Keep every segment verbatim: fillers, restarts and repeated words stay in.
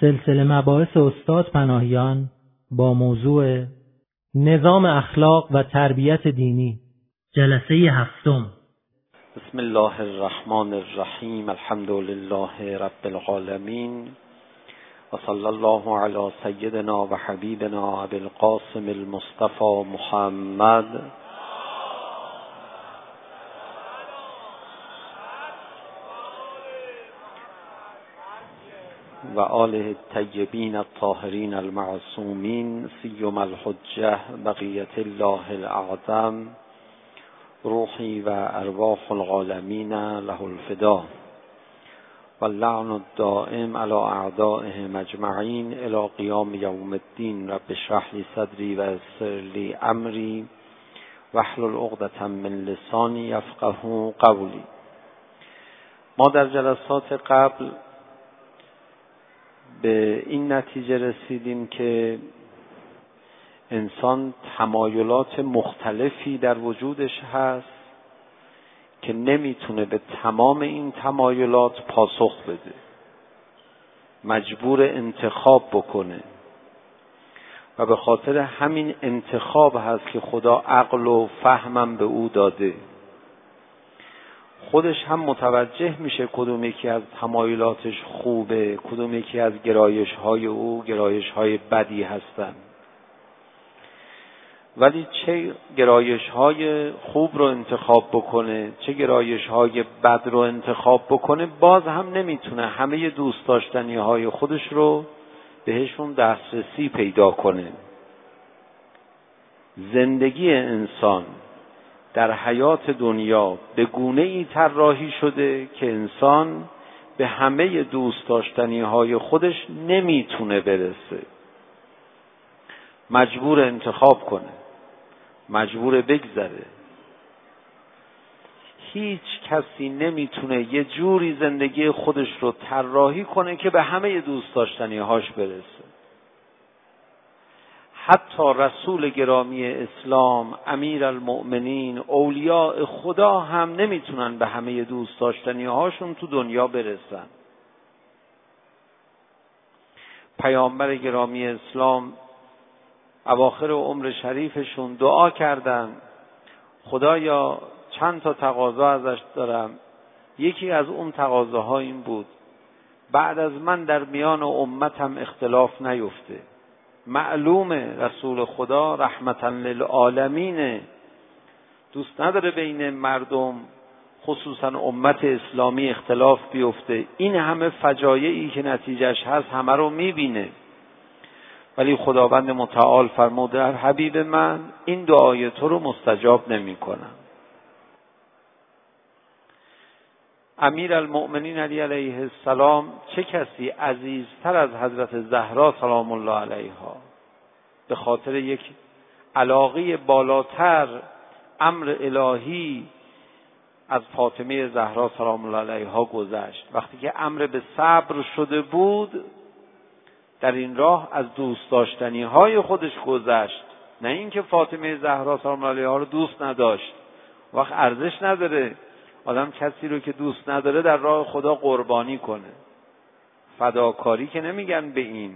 سلسله مباحث استاد پناهیان با موضوع نظام اخلاق و تربیت دینی، جلسه هفتم. بسم الله الرحمن الرحیم. الحمد لله رب العالمین و صلی الله علی سیدنا و حبیبنا ابی القاسم المصطفى محمد و آله الطیبین الطاهرین المعصومین، سیما الحجة بقیة الله الاعظم، روحی و ارواح العالمین له الفدا، و اللعن الدائم علی اعدائهم اجمعین الی قیام یوم الدین. رب اشرح لی صدری و یسر لی امری واحلل عقدة من لسانی یفقهوا قولی. ما در جلسات قبل به این نتیجه رسیدیم که انسان تمایلات مختلفی در وجودش هست که نمیتونه به تمام این تمایلات پاسخ بده، مجبور انتخاب بکنه و به خاطر همین انتخاب هست که خدا عقل و فهمم به او داده. خودش هم متوجه میشه کدوم یکی از تمایلاتش خوبه، کدوم یکی از گرایش های او گرایش های بدی هستن. ولی چه گرایش های خوب رو انتخاب بکنه چه گرایش های بد رو انتخاب بکنه، باز هم نمیتونه همه دوست داشتنی های خودش رو بهشون دسترسی پیدا کنه. زندگی انسان در حیات دنیا به گونه‌ای طراحی شده که انسان به همه دوست داشتنی های خودش نمیتونه برسه، مجبور انتخاب کنه، مجبور بگذره. هیچ کسی نمیتونه یه جوری زندگی خودش رو طراحی کنه که به همه دوست داشتنی هاش برسه. حتی رسول گرامی اسلام، امیر المؤمنین، اولیاء خدا هم نمیتونن به همه دوست داشتنی هاشون تو دنیا برسن. پیامبر گرامی اسلام اواخر عمر شریفشون دعا کردن خدایا چند تا تقاضا ازش دارم. یکی از اون تقاضاها این بود بعد از من در میان امتم اختلاف نیفته. معلومه رسول خدا رحمتا للعالمین، دوست نداره بین مردم خصوصا امت اسلامی اختلاف بیفته. این همه فجایعی که نتیجهش هست همه رو میبینه، ولی خداوند متعال فرموده حبیب من این دعای تو رو مستجاب نمی کنم. امیر المؤمنین علی علیه السلام چه کسی عزیزتر از حضرت زهرا سلام الله علیها به خاطر یک علاقه بالاتر امر الهی از فاطمه زهرا سلام الله علیها گذشت. وقتی که امر به صبر شده بود در این راه از دوست داشتنی های خودش گذشت، نه اینکه فاطمه زهرا سلام الله علیها رو دوست نداشت. وقت ارزش نداره آدم کسی رو که دوست نداره در راه خدا قربانی کنه. فداکاری که نمیگن به این.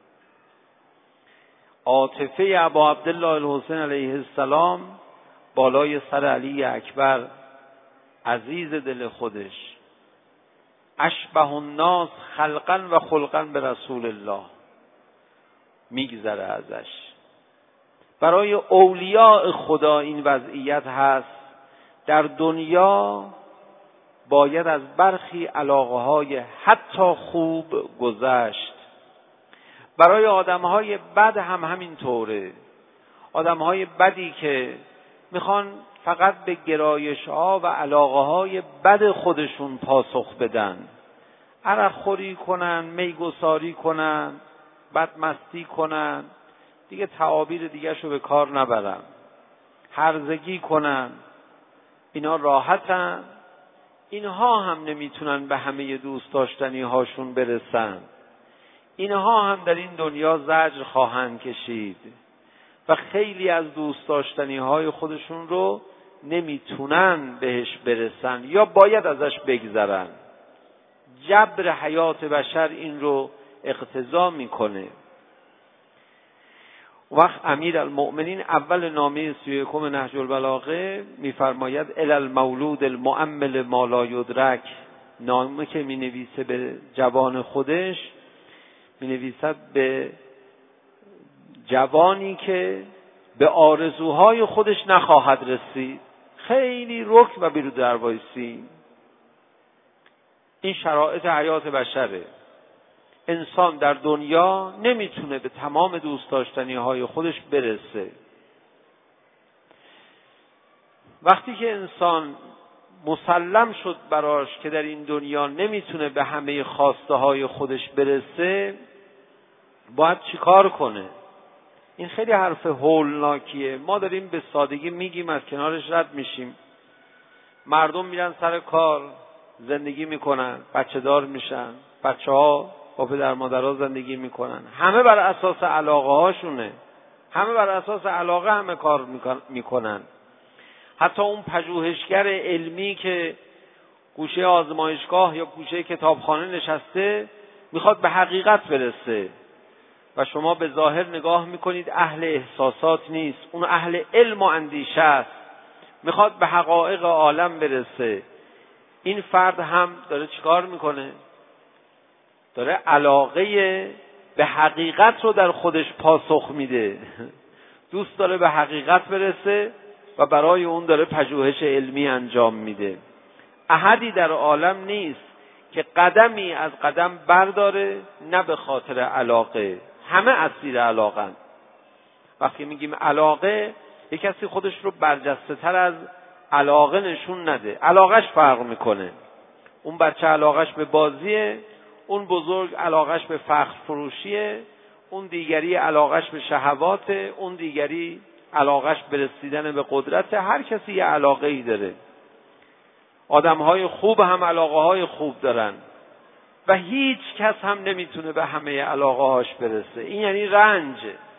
عاطفه ابا عبدالله الحسین علیه السلام بالای سر علی اکبر، عزیز دل خودش، اشبه الناس خلقا و خلقا به رسول الله، میگذره ازش. برای اولیاء خدا این وضعیت هست. در دنیا باید از برخی علاقه های حتی خوب گذشت. برای آدم های بد هم همین طوره. آدم های بدی که میخوان فقط به گرایش ها و علاقه های بد خودشون پاسخ بدن، عرق خوری کنن، میگساری کنن، بدمستی کنن، دیگه تعابیر دیگه شو به کار نبرن، هرزگی کنن، اینا راحتن. اینها هم نمیتونن به همه دوست داشتنی هاشون برسن. اینها هم در این دنیا زجر خواهند کشید و خیلی از دوست داشتنی های خودشون رو نمیتونن بهش برسن یا باید ازش بگذرن. جبر حیات بشر این رو اقتضا میکنه. وقت امیر المؤمنین اول نامه سی و یکم نهج البلاغه میفرماید الی المولود المؤمل ما لا یدرک، نامه که می نویسه به جوان خودش، می نویسد به جوانی که به آرزوهای خودش نخواهد رسید. خیلی رک و بیرو دروایسی. این شرایط حیات بشره. انسان در دنیا نمیتونه به تمام دوست داشتنی های خودش برسه. وقتی که انسان مسلم شد براش که در این دنیا نمیتونه به همه خواسته های خودش برسه، باید چیکار کنه؟ این خیلی حرف هولناکیه. ما داریم به سادگی میگیم، از کنارش رد میشیم. مردم میرن سر کار، زندگی میکنن، بچه دار میشن، بچه ها با پدر مادرها زندگی میکنن، همه بر اساس علاقه هاشونه، همه بر اساس علاقه همه کار میکنن. حتی اون پژوهشگر علمی که گوشه آزمایشگاه یا گوشه کتابخانه نشسته میخواد به حقیقت برسه و شما به ظاهر نگاه میکنید اهل احساسات نیست، اون اهل علم و اندیشه است، میخواد به حقایق عالم برسه. این فرد هم داره چیکار میکنه؟ داره علاقه به حقیقت رو در خودش پاسخ میده. دوست داره به حقیقت برسه و برای اون داره پژوهش علمی انجام میده. احدی در عالم نیست که قدمی از قدم برداره نه به خاطر علاقه. همه اسیر علاقه‌اند. وقتی میگیم علاقه، یک کسی خودش رو برجسته تر از علاقه نشون نده. علاقش فرق میکنه. اون بچه علاقش به بازیه، اون بزرگ علاقش به فخر فروشیه، اون دیگری علاقش به شهواته، اون دیگری علاقش به رسیدن به قدرت. هر کسی یه علاقه ای داره. آدمهای خوب هم علاقه های خوب دارن و هیچ کس هم نمیتونه به همه علاقه هاش برسه. این یعنی رنج.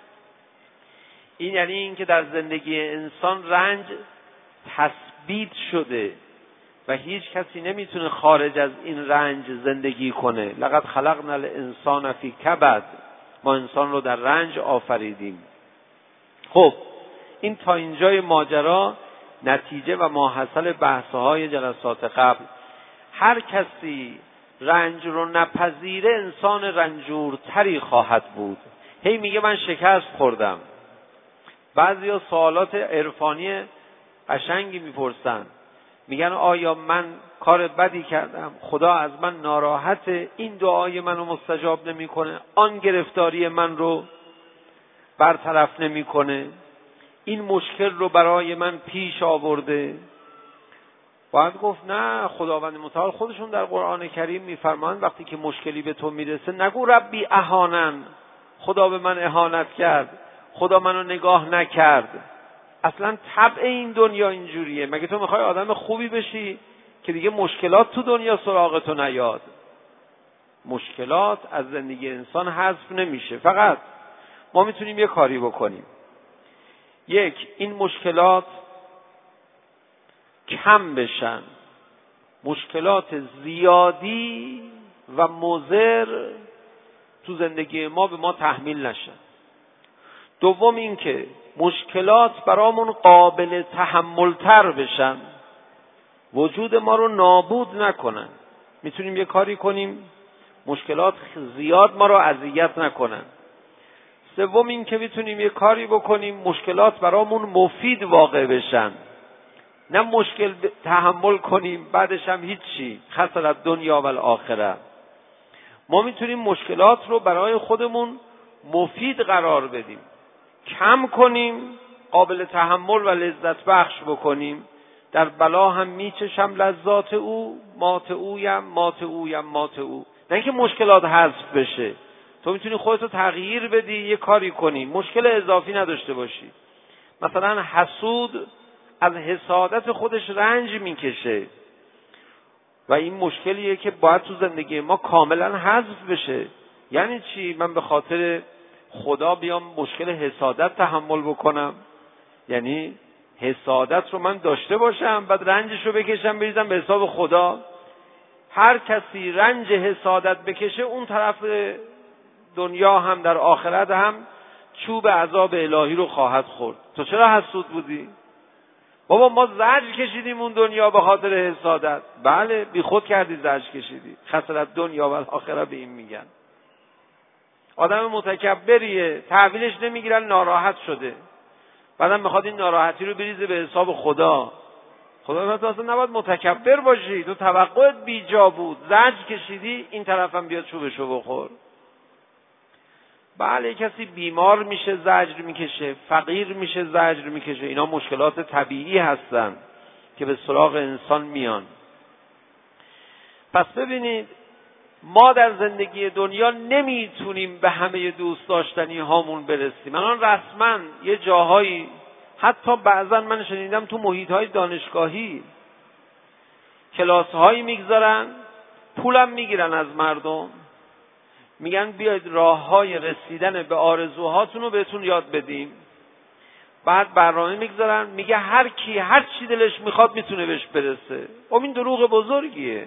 این یعنی این که در زندگی انسان رنج تثبیت شده و هیچ کسی نمیتونه خارج از این رنج زندگی کنه. لقد خلقنا الانسان فی کبد، ما انسان رو در رنج آفریدیم. خب این تا اینجای ماجرا نتیجه و ماحصل بحث‌های جلسات قبل. هر کسی رنج رو نپذیره انسان رنجورتری خواهد بود. هی میگه من شکست خوردم. بعضیا سوالات عرفانی قشنگی میپرسن، میگن آیا من کار بدی کردم؟ خدا از من ناراحته؟ این دعای منو مستجاب نمیکنه؟ آن گرفتاری من رو برطرف نمیکنه؟ این مشکل رو برای من پیش آورده؟ باید گفت نه، خداوند متعال خودشون در قرآن کریم میفرمایند وقتی که مشکلی به تو میرسه نگو ربی اهانن، خدا به من اهانت کرد، خدا منو نگاه نکرد. اصلا طبع این دنیا اینجوریه. مگه تو میخوای آدم خوبی بشی که دیگه مشکلات تو دنیا سراغتو نیاد؟ مشکلات از زندگی انسان حذف نمیشه. فقط ما میتونیم یه کاری بکنیم. یک، این مشکلات کم بشن، مشکلات زیادی و مضر تو زندگی ما به ما تحمیل نشن. دوم این که مشکلات برامون قابل تحمل تر بشن، وجود ما رو نابود نکنن. میتونیم یه کاری کنیم مشکلات زیاد ما رو اذیت نکنن. سوم این که میتونیم یه کاری بکنیم مشکلات برامون مفید واقع بشن، نه مشکل تحمل کنیم بعدش هم هیچی، خسر دنیا و الاخره. ما میتونیم مشکلات رو برای خودمون مفید قرار بدیم، کم کنیم، قابل تحمل و لذت بخش بکنیم. در بلا هم میچشم لذات او، مات اویم مات اویم مات او. نه اینکه مشکلات حذف بشه. تو میتونی خودتو تغییر بدی، یه کاری کنی، مشکل اضافی نداشته باشی. مثلا حسود از حسادت خودش رنج میکشه و این مشکلیه که باید تو زندگی ما کاملا حذف بشه. یعنی چی؟ من به خاطر خدا بیام مشکل حسادت تحمل بکنم؟ یعنی حسادت رو من داشته باشم بعد رنجش رو بکشم بریزم به حساب خدا؟ هر کسی رنج حسادت بکشه اون طرف دنیا هم در آخرت هم چوب عذاب الهی رو خواهد خورد. تو چرا حسود بودی؟ بابا ما زجر کشیدیم اون دنیا به خاطر حسادت. بله بی خود کردی، زجر کشیدی. خسارت دنیا و آخرت به این میگن. آدم متکبریه، تحویلش نمیگیرن، ناراحت شده، بعدم میخواد این ناراحتی رو بریزه به حساب خدا. خدا میگه تو اصلا نباید متکبر باشی، تو توقعت بیجا بود، زجر کشیدی، این طرفم بیاد چوبشو بخور. بله کسی بیمار میشه زجر میکشه، فقیر میشه زجر میکشه، اینا مشکلات طبیعی هستن که به سراغ انسان میان. پس ببینید ما در زندگی دنیا نمیتونیم به همه دوست داشتنی هامون برسیم. الان رسما یه جاهایی، حتی بعضا من شنیدم تو محیط های دانشگاهی کلاس هایی میگذارن، پولم میگیرن از مردم، میگن بیاید راه های رسیدن به آرزوهاتون رو بهتون یاد بدیم. بعد برنامه میگذارن، میگه هر کی هر چی دلش میخواد میتونه بهش برسه. خب این دروغ بزرگیه.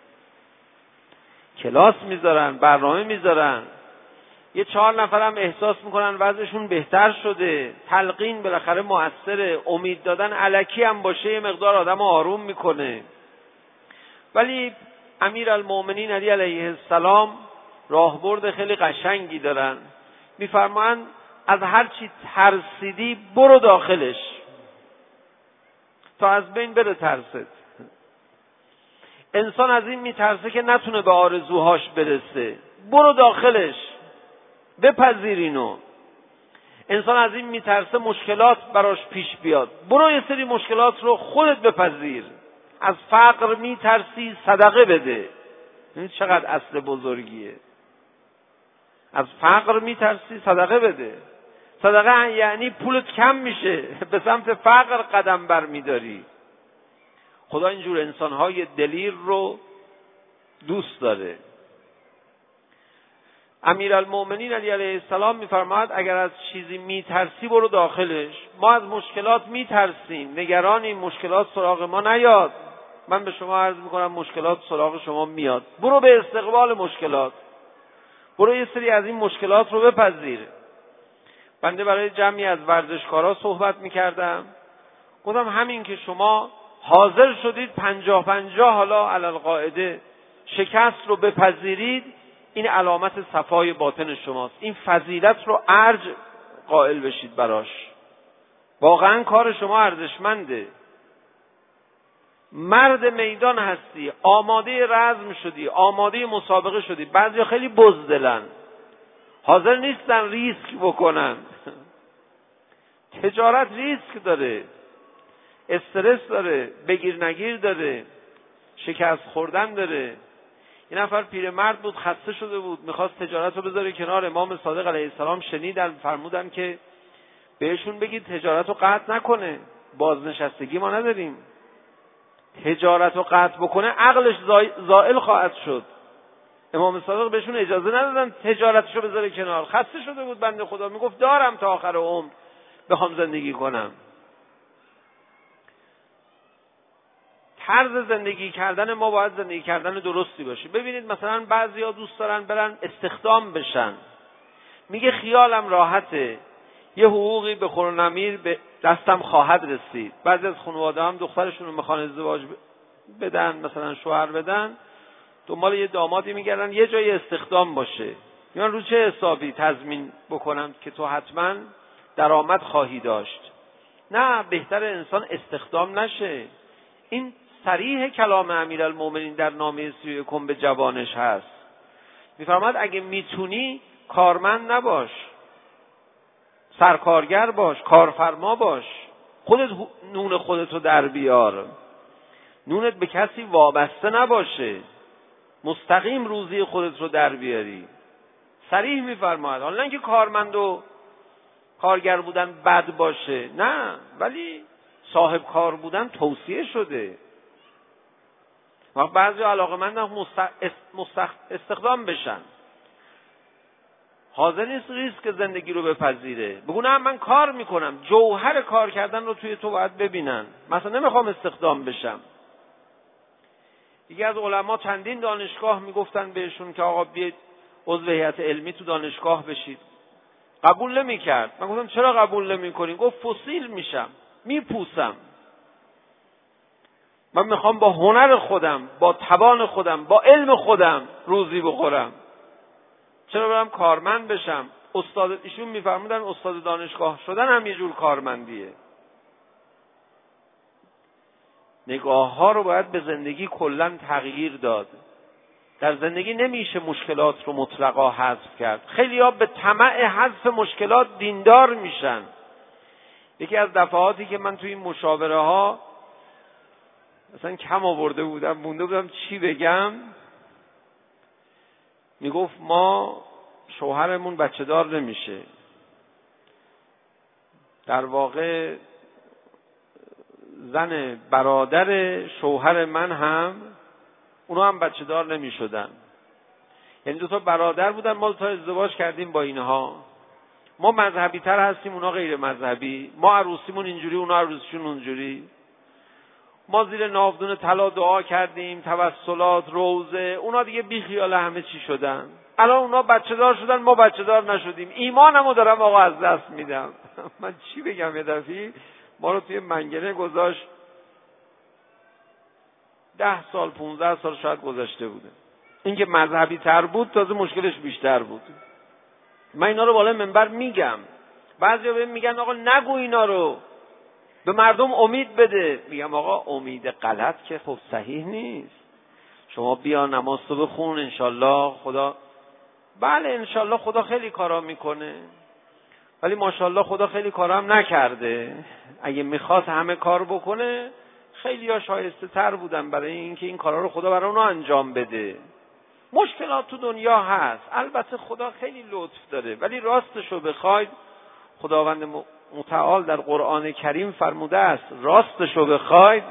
کلاس میذارن، برنامه میذارن، یه چهار نفرم احساس میکنن وضعشون بهتر شده، تلقین بالاخره مؤثره، امید دادن الکی هم باشه یه مقدار آدم آروم میکنه. ولی امیرالمؤمنین علی علیه السلام راهبرد خیلی قشنگی دارن، میفرمایند از هر چی ترسیدی برو داخلش تا از بین بره ترست. انسان از این میترسه که نتونه به آرزوهاش برسه، برو داخلش، بپذیر اینو. انسان از این میترسه مشکلات براش پیش بیاد، برو یه سری مشکلات رو خودت بپذیر. از فقر میترسی، صدقه بده. این چقدر اصل بزرگیه. از فقر میترسی، صدقه بده. صدقه یعنی پولت کم میشه، به سمت فقر قدم بر میداری. خدا اینجور انسانهای دلیر رو دوست داره. امیرالمؤمنین علی علیه السلام میفرماید اگر از چیزی میترسی برو داخلش. ما از مشکلات میترسیم، نگرانیم مشکلات سراغ ما نیاد. من به شما عرض میکنم مشکلات سراغ شما میاد، برو به استقبال مشکلات، برو یه سری از این مشکلات رو بپذیر. بنده برای جمعی از ورزشکارا صحبت میکردم، گفتم همین که شما حاضر شدید پنجاه پنجاه حالا علی القاعده شکست رو بپذیرید، این علامت صفای باطن شماست. این فضیلت رو ارج قائل بشید براش. واقعا کار شما ارزشمنده. مرد میدان هستی، آماده رزم شدی، آماده مسابقه شدی. بعضیا خیلی بزدلن، حاضر نیستن ریسک بکنن. تجارت ریسک داره، استرس داره، بگیر نگیر داره، شکست خوردن داره. یه نفر پیرمرد بود، خسته شده بود، میخواست تجارت رو بذاره کنار. امام صادق علیه السلام شنیدن، فرمودن که بهشون بگید تجارت رو قطع نکنه، بازنشستگی ما نداریم. تجارت رو قطع بکنه عقلش زائل خواهد شد. امام صادق بهشون اجازه ندادن تجارتشو بذاره کنار. خسته شده بود بنده خدا، میگفت دارم تا آخر عمر بخوام زندگی کنم. طرز زندگی کردن ما باید زندگی کردن درستی باشه. ببینید مثلا بعضیا دوست دارن برن استخدام بشن، میگه خیالم راحته، یه حقوقی به خورنمیر به دستم خواهد رسید. بعضی از خانواده هم دخترشون رو میخوان ازدواج بدن، مثلا شوهر بدن، دنبال یه دامادی میگردن یه جای استخدام باشه. میگن رو چه حسابی تضمین بکنم که تو حتما درآمد خواهی داشت. نه، بهتر انسان استخدام نشه. این صریح کلام امیرالمؤمنین در نامه سی و یکم به جوانش هست. میفرماد اگه میتونی کارمند نباش، سرکارگر باش، کارفرما باش، خودت نون خودتو در بیار، نونت به کسی وابسته نباشه، مستقیم روزی خودت رو در بیاری. صریح میفرماد. حالا اینکه کارمند و کارگر بودن بد باشه، نه، ولی صاحب کار بودن توصیه شده. وقت بعضی علاقه‌مندن مستخ... استخدام بشن، حاضر نیست ریسک زندگی رو بپذیره. بگو نه من کار میکنم، جوهر کار کردن رو توی تو باید ببینن. مثلا نمیخوام استخدام بشم. یکی از علما چندین دانشگاه میگفتن بهشون که آقا بیاید عضو هیئت علمی تو دانشگاه بشید. قبول نمی‌کرد. من گفتم چرا قبول نمی‌کنین؟ گفت فسیل میشم، میپوسم. من میخوام با هنر خودم، با توان خودم، با علم خودم روزی بخورم. چرا برم کارمند بشم؟ استاد ایشون میفرمودن استاد دانشگاه شدن هم یه جور کارمندیه. نگاه ها رو باید به زندگی کلاً تغییر داد. در زندگی نمیشه مشکلات رو مطلقا حذف کرد. خیلی ها به طمع حذف مشکلات دیندار میشن. یکی از دفعاتی که من توی این مشاوره ها مثلا کم آورده بودم، مونده بودم چی بگم، میگفت ما شوهرمون بچه دار نمیشه. در واقع زن برادر شوهر من هم اونا هم بچه دار نمی شدن. یعنی دو تا برادر بودن، ما دو تا ازدواج کردیم با اینها. ما مذهبی تر هستیم، اونا غیر مذهبی. ما عروسیمون اینجوری، اونا عروسیشون اونجوری. ما زیر ناودون طلا دعا کردیم، توسلات، روزه. اونا دیگه بی خیال همه چی شدن. الان اونا بچه دار شدن، ما بچه دار نشدیم. ایمانمو دارم آقا از دست میدم. من چی بگم؟ یه دفعی ما رو توی منگنه گذاشت. ده سال پونزده سال شاید گذشته بوده. این که مذهبی تر بود تازه مشکلش بیشتر بود. من اینا رو بالای منبر میگم. بعضیا بهم میگن آقا نگو اینا رو، به مردم امید بده. میگم آقا امید غلط که خب صحیح نیست. شما بیا نماز تو بخون، انشالله خدا، بله انشالله خدا خیلی کارا میکنه، ولی ماشاءالله خدا خیلی کارا هم نکرده. اگه میخواست همه کار بکنه خیلی ها شایسته تر بودن برای اینکه این کارا رو خدا برای اونا انجام بده. مشکلات تو دنیا هست، البته خدا خیلی لطف داره، ولی راستشو بخواید خداوند متعال در قرآن کریم فرموده است راستشو بخواید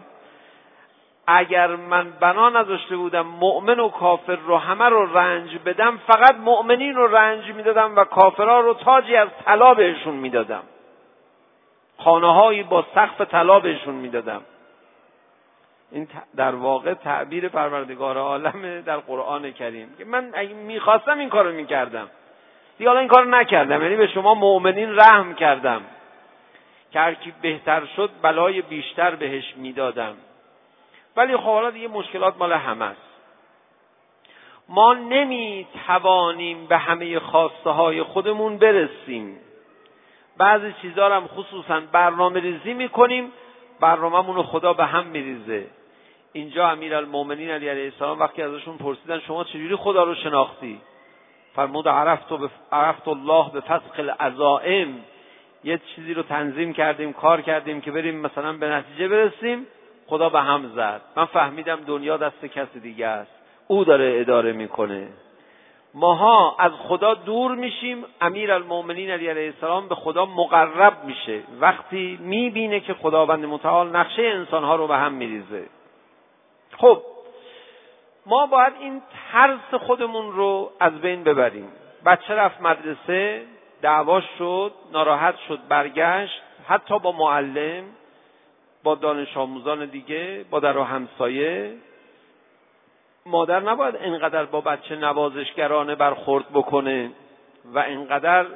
اگر من بنا نذاشته بودم مؤمن و کافر رو همه رو رنج بدم، فقط مؤمنین رو رنج میدادم و کافرها رو تاجی از طلا بهشون میدادم، خانه‌هایی با سقف طلا بهشون میدادم. این در واقع تعبیر پروردگار عالم در قرآن کریم که من اگه میخواستم این کارو میکردم، دیگه حالا این کارو نکردم. یعنی به شما مؤمنین رحم کردم که هر کی بهتر شد بلای بیشتر بهش میدادم. ولی خب حالا دیگه مشکلات مال همه است. ما نمیتوانیم به همه خواسته های خودمون برسیم. بعضی چیزا رو هم خصوصا برنامه ریزی میکنیم، برنامه‌مون رو خدا به هم میریزه. اینجا امیرالمومنین علی علیه السلام وقتی ازشون پرسیدن شما چجوری خدا رو شناختی؟ فرمود عرفت و عرفت الله به فسق العزائم. یه چیزی رو تنظیم کردیم، کار کردیم که بریم مثلا به نتیجه برسیم، خدا به هم زد. من فهمیدم دنیا دست کسی دیگه است، او داره اداره میکنه. ماها از خدا دور میشیم، امیرالمومنین علی علیه السلام به خدا مقرب میشه وقتی میبینه که خداوند متعال نقشه انسانها رو به هم میریزه. خب ما باید این ترس خودمون رو از بین ببریم. بچه رفت مدرسه، دعواش شد، ناراحت شد، برگشت، حتی با معلم، با دانش آموزان دیگه، با در و همسایه. مادر نباید اینقدر با بچه نوازشگرانه برخورد بکنه و اینقدر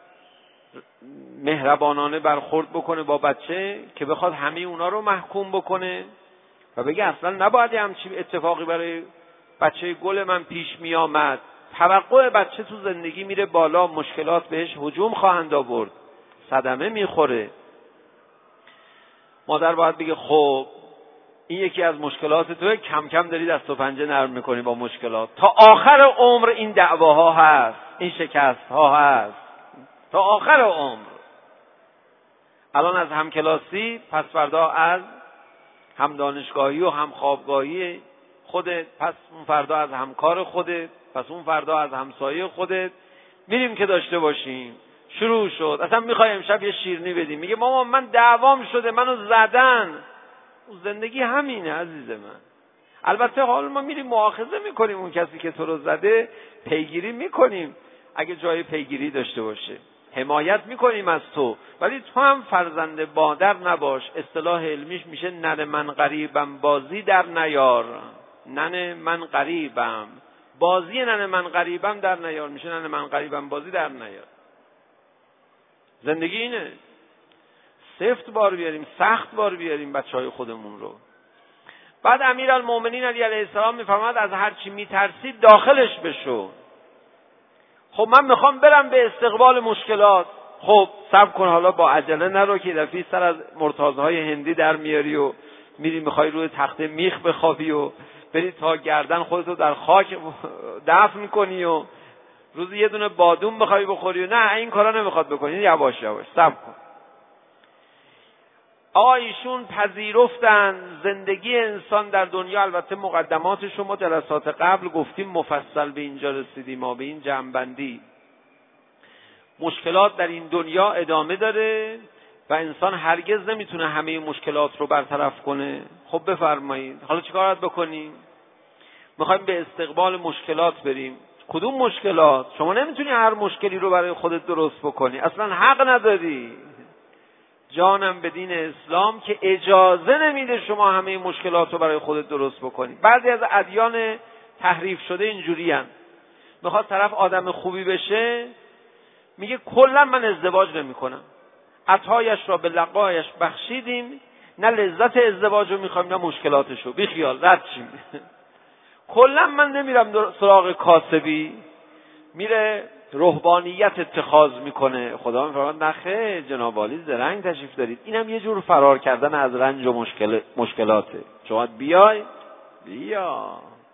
مهربانانه برخورد بکنه با بچه که بخواد همه اونا رو محکوم بکنه و بگه اصلا نباید همچین اتفاقی برای بچه گل من پیش می آمد. توقع بچه تو زندگی میره بالا، مشکلات بهش هجوم خواهند آورد، صدمه میخوره. مادر باید بگه خب این یکی از مشکلات توه، کم کم داری دست و پنجه نرم میکنی با مشکلات. تا آخر عمر این دعواها هست، این شکست ها هست، تا آخر عمر. الان از همکلاسی، پس فردا از هم دانشگاهی و هم خوابگاهی خودت، پس اون فردا از همکار خودت، پس اون فردا از همسایه خودت میریم که داشته باشیم. شروع شد اصلا میخوای امشب یه شیرینی بدیم، میگه ماما من دعوام شده، منو زدن. زندگی همینه عزیز من. البته حالا ما میریم مؤاخذه میکنیم اون کسی که تو رو زده، پیگیری میکنیم اگه جای پیگیری داشته باشه، حمایت میکنیم از تو، ولی تو هم فرزند مادر نباش. اصطلاح علمیش میشه ننه من غریبم بازی در نیار. ننه من غریبم بازی ننه من غریبم در نیار، میشه ننه من غریبم بازی در نیار. زندگی اینه، سفت بار بیاریم، سخت بار بیاریم بچهای خودمون رو. بعد امیرالمومنین علی علیه السلام میفرماد از هر چی میترسید داخلش بشو. خب من میخوام برم به استقبال مشکلات. خب صبر کن، حالا با عجله نرو که دفعه سر از مرتازهای هندی در میاری و میری میخوای روی تخته میخ بخوابی و بری تا گردن خودتو در خاک دفن کنی و روزی یه دونه بادوم بخوای بخوری و نه، این کارا نمیخواد بکنی، یواش یواش صبر کن. آقا ایشون پذیرفتن زندگی انسان در دنیا، البته مقدمات شما جلسات قبل گفتیم مفصل به اینجا رسیدیم، ما به این جمع‌بندی. مشکلات در این دنیا ادامه داره و انسان هرگز نمیتونه همه مشکلات رو برطرف کنه. خب بفرمایید حالا چیکار باید بکنیم؟ میخوایم به استقبال مشکلات بریم. کدوم مشکلات؟ شما نمیتونی هر مشکلی رو برای خودت درست بکنی، اصلا حق نداری. جانم به دین اسلام که اجازه نمیده شما همه مشکلات رو برای خودت درست بکنی. بعضی از ادیان تحریف شده اینجوری هستند، میخواد طرف آدم خوبی بشه میگه کلا من ازدواج نمی کنم، عطایش را به لقایش بخشیدیم، نه لذت ازدواج رو میخوایم نه مشکلاتش رو، بی خیال رد شیم. کلا من نمیرم سراغ کاسبی، میره رهبانیت اتخاذ میکنه. خدا میفرماد نخیر جناب عالی زرنگ تشریف دارید، اینم یه جور فرار کردن از رنج و مشکل مشکلاته. شما بیای بیا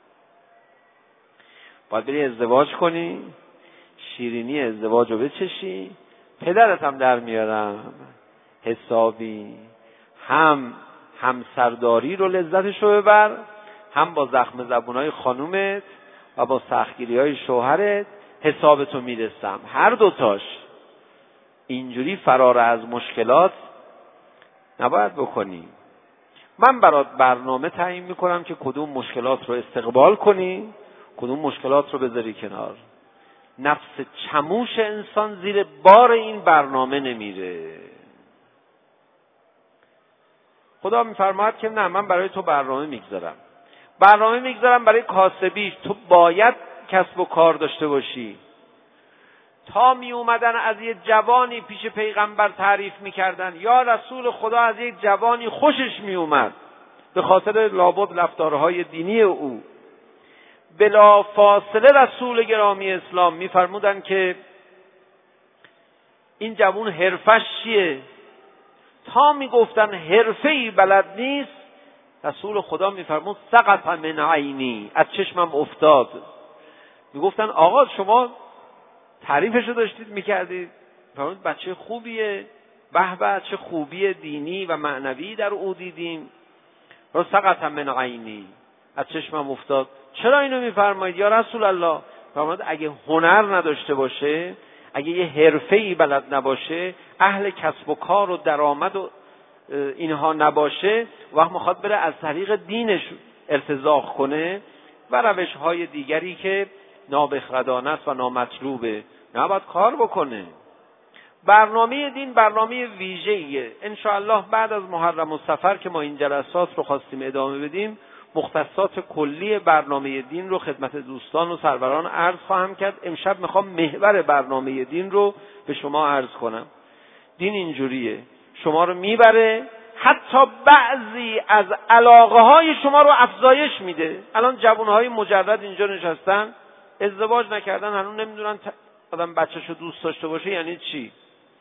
باید بری ازدواج کنی، شیرینی ازدواج رو بچشی، پدرت هم در میارم حسابی، هم همسرداری رو لذتش رو ببر، هم با زخم زبونای خانومت و با سختگیری های شوهرت حسابتو میرسم. هر دوتاش. اینجوری فرار از مشکلات نباید بکنی. من برات برنامه تعیین میکنم که کدوم مشکلات رو استقبال کنی، کدوم مشکلات رو بذاری کنار. نفس چموش انسان زیر بار این برنامه نمیره. خدا میفرماید که نه، من برای تو برنامه میگذارم. برنامه میگذارم برای کاسبی. تو باید کسب و کار داشته باشی. تا می اومدن از یه جوانی پیش پیغمبر تعریف میکردن، یا رسول خدا از یک جوانی خوشش می اومد به خاطر لابد رفتارهای دینی او. بلا فاصله رسول گرامی اسلام میفرمودن که این جوان حرفش چیه؟ تا میگفتن حرفه‌ای بلد نیست، رسول خدا میفرمود سقط من عینی، از چشمم افتاد. میگفتن آقا شما تعریفشو داشتید میکردید، فرمود بچه خوبیه، به به چه خوبی دینی و معنوی در او دیدیم. رو سقط من عینی، از چشمم افتاد. چرا اینو میفرمایید یا رسول الله؟ فرمود اگه هنر نداشته باشه، اگه یه حرفه‌ای بلد نباشه، اهل کسب و کار و درآمد و اینها نباشه، وقت میخواد بره از طریق دینش ارتزاق کنه و روش‌های دیگری که نابخردانه است و نامطلوبه، نباید کار بکنه. برنامه دین برنامه ویژه‌ایه. ان شاء الله بعد از محرم و صفر که ما این جلسات رو خواستیم ادامه بدیم، مختصات کلی برنامه دین رو خدمت دوستان و سروران عرض خواهم کرد. امشب میخوام محور برنامه دین رو به شما عرض کنم. دین اینجوریه، شما رو میبره، حتی بعضی از علاقه های شما رو افزایش میده. الان جوانهای مجرد اینجا نشستن، ازدواج نکردن، هنوز نمیدونن آدم بچه‌شو دوست داشته باشه یعنی چی.